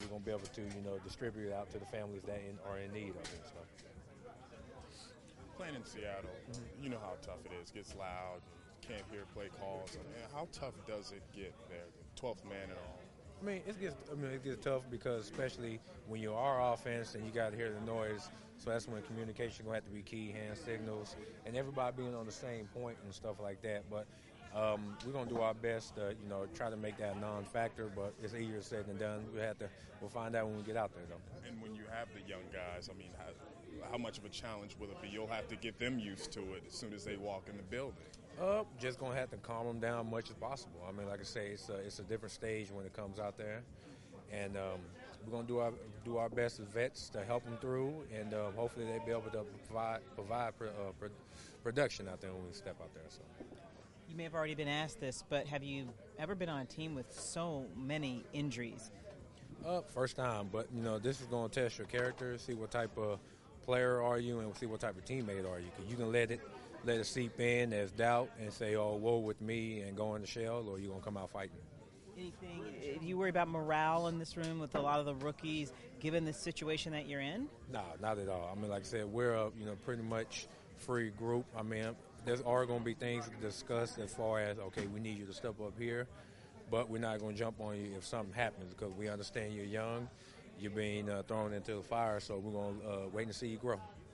we're going to be able to, distribute it out to the families that are in need of it. So. Playing in Seattle, you know how tough it is. It gets loud, can't hear play calls. How tough does it get there, 12th man and all? It gets tough because especially when you are offense and you got to hear the noise. So that's when communication going to have to be key, hand signals, and everybody being on the same point and stuff like that. But we're going to do our best to, try to make that a non-factor, but it's easier said than done. We'll find out when we get out there, though. And when you have the young guys, how much of a challenge will it be? You'll have to get them used to it as soon as they walk in the building. Just going to have to calm them down as much as possible. Like I say, it's a different stage when it comes out there. And we're going to do our best as vets to help them through, and hopefully they'll be able to provide production out there when we step out there. So. You may have already been asked this, but have you ever been on a team with so many injuries? First time, but this is going to test your character, see what type of player are you, and see what type of teammate are you. Because you can let it seep in as doubt and say, "Oh, woe with me," and go in the shell, or you're gonna come out fighting. Anything? Do you worry about morale in this room with a lot of the rookies, given the situation that you're in? No, not at all. Like I said, we're a pretty much free group. There's are going to be things to discuss as far as, okay, we need you to step up here, but we're not going to jump on you if something happens because we understand you're young, you're being thrown into the fire, so we're going to wait and see you grow.